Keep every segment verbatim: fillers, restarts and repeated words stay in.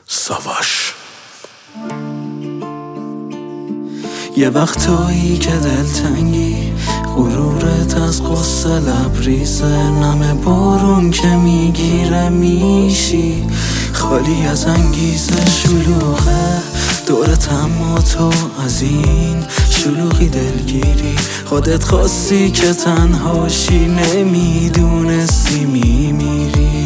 ساواش. یه وقتایی که دلتنگی غرورت از قصه لبریزه، نم بارون که میگیره میشی خالی از انگیزه، شلوغه دورت اما تو از این شلوغی دلگیری، خودت خواستی که تنهاشی نمیدونستی میمیری.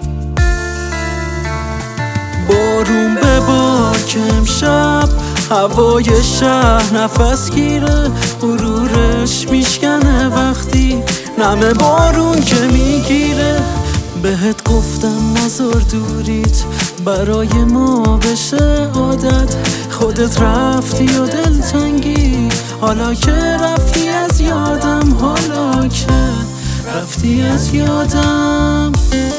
بارون به بار که امشب هوای شهر نفس گیره، غرورش میشکنه وقتی نم بارون که میگیره. بهت گفتم نذار دوریت برای ما بشه عادت، خودت رفتی و دلتنگی حالا که رفتی از یادم، حالا که رفتی از یادم.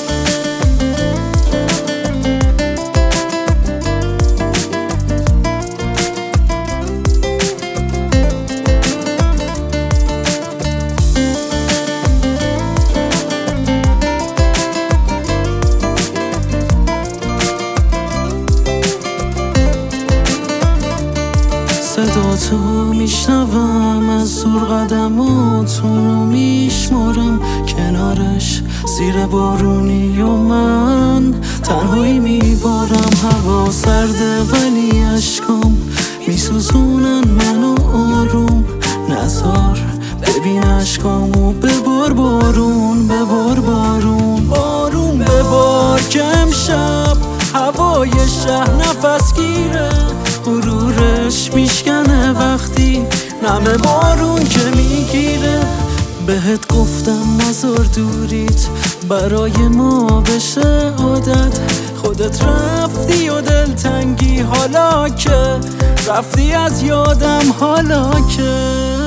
صدا تو میشنوم از دور، قدماتونو میشمارم کنارش زیر بارونی و من تنهایی میبارم. هوا سرده ولی اشکام میسوزونن منو آروم، نزار ببین اشکامو ببار بارون، ببار بارون. بارون ببار که امشب هوای شهر نفس گیره، غرورش میشکنه وقتی نم بارون که میگیره. بهت گفتم نذار دوریت برای ما بشه عادت، خودت رفتی و دلتنگی حالا که رفتی از یادم، حالا که